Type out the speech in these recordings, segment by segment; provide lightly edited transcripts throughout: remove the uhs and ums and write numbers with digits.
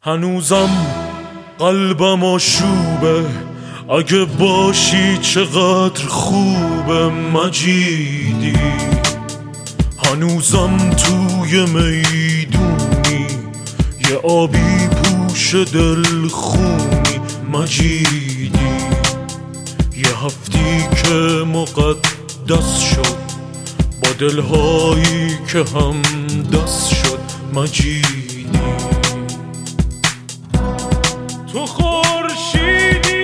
هنوزم قلبم آشوبه، اگه باشی چقدر خوبه مجیدی. هنوزم توی میدونی، یه آبی پوش دل خونی مجیدی. یه هفتی که مقدس شد با دلهایی که هم دست شد مجیدی. تو خورشیدی،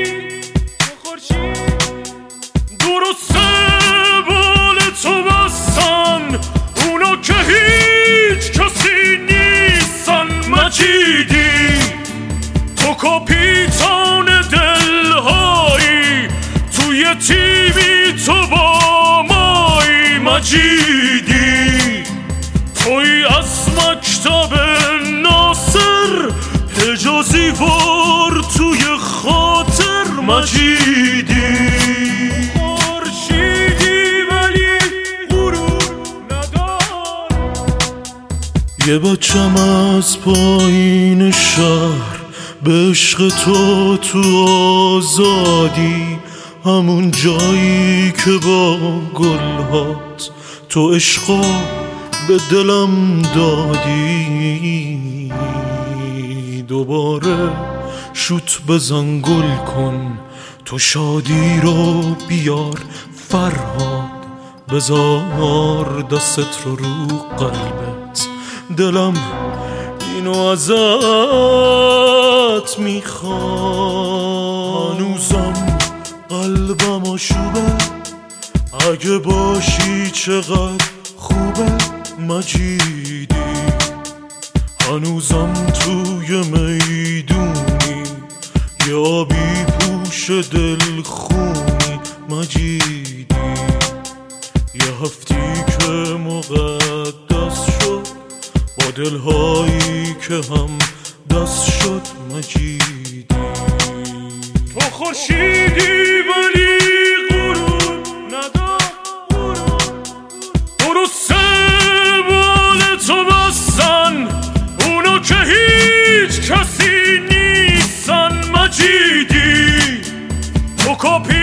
درسته بال تو بستن اونا که هیچ کسی نیستن مجیدی. تو کاپیتان دلهایی، توی تیمی تو با مایی مجیدی. توی از مکتب ناصر حجازی وار توی خاطر مجیدی. خورشیدی ولی غرور ندار. یه بچم از پایین شهر به عشق تو آزادی، همون جایی که با گلهات تو عشقا به دلم دادی. دوباره شوت بزن گل کن، تو شادی رو بیار فرهاد. بذار دستت رو قلبت، دلم اینو ازت میخواد. هنوزم قلبم آشوبه، اگه باشی چقدر خوبه مجیدی. هنوزم توی میدونی، یه آبی پوش دل خونی مجیدی. یه هفتی که مقدس شد با دلهایی که هم دست شد مجیدی. تو خورشیدی ولی غرور ندار. درسته بال تو بستن اونا که هیچ کسی نیستن مجیدی. تو کاپی